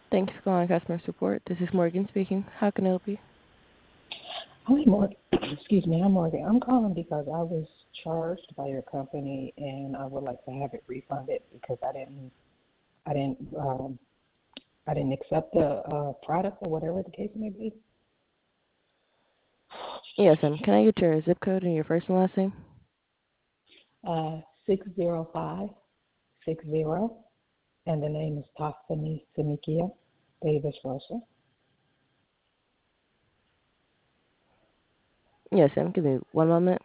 Thanks for calling customer support. This is Morgan speaking. How can I help you? Hi, Morgan. Excuse me, I'm Morgan. I'm calling because I was charged by your company, and I would like to have it refunded because I didn't, um, I didn't accept the product or whatever the case may be. Yes, can I get your zip code and your first and last name? 60560, and the name is Tophany Simikia Davis Russell. Yes, give me one moment.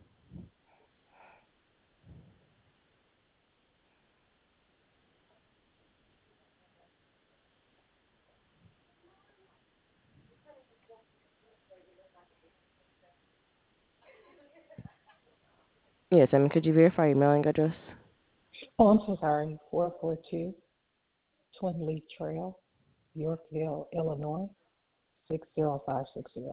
Yes, could you verify your mailing address? Oh, I'm so sorry. 442 Twin Leaf Trail, Yorkville, Illinois, 60560.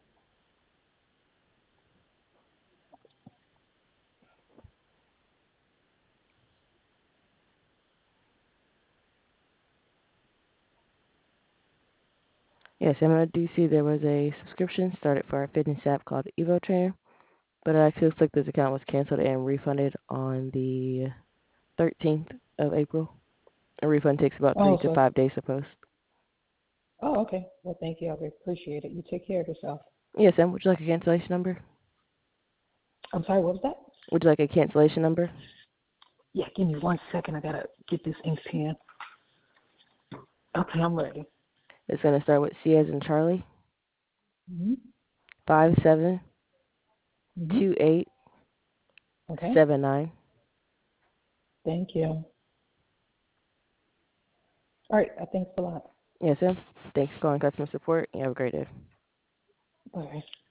Yes, I do see there was a subscription started for our fitness app called Evo Trainer, but it actually looks like this account was canceled and refunded on the 13th of April. A refund takes about 3 Oh, to so 5 days to post. Oh, okay. Well, thank you. I appreciate it. You take care of yourself. Yes, would you like a cancellation number? I'm sorry, what was that? Would you like a cancellation number? Yeah, give me 1 second. I gotta get this ink pen. Okay, I'm ready. It's going to start with C as in Charlie, Mm-hmm. Mm-hmm. 572879. Okay. Thank you. All right. Thanks a lot. Yes, Thanks for calling customer support. You have a great day. Bye.